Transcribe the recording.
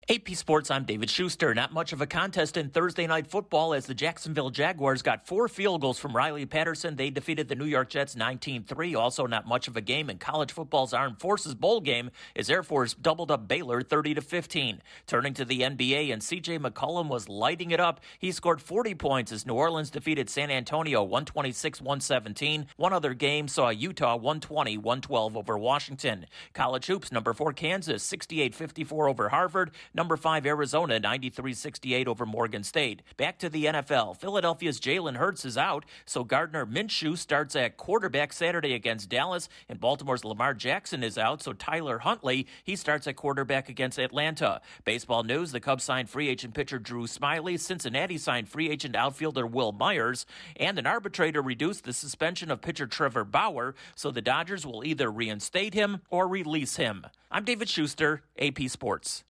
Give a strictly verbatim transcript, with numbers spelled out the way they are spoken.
A P Sports, I'm David Schuster. Not much of a contest in Thursday Night Football as the Jacksonville Jaguars got four field goals from Riley Patterson. They defeated the New York Jets nineteen three. Also not much of a game in college football's Armed Forces Bowl game as Air Force doubled up Baylor thirty to fifteen. Turning to the N B A, and C J McCollum was lighting it up. He scored forty points as New Orleans defeated San Antonio one twenty-six to one seventeen. One other game saw Utah one twenty to one twelve over Washington. College hoops, number four Kansas sixty-eight fifty-four over Harvard. Number five, Arizona, ninety-three sixty-eight over Morgan State. Back to the N F L. Philadelphia's Jalen Hurts is out, so Gardner Minshew starts at quarterback Saturday against Dallas, and Baltimore's Lamar Jackson is out, so Tyler Huntley, he starts at quarterback against Atlanta. Baseball news, the Cubs signed free agent pitcher Drew Smyly, Cincinnati signed free agent outfielder Will Myers, and an arbitrator reduced the suspension of pitcher Trevor Bauer, so the Dodgers will either reinstate him or release him. I'm David Schuster, A P Sports.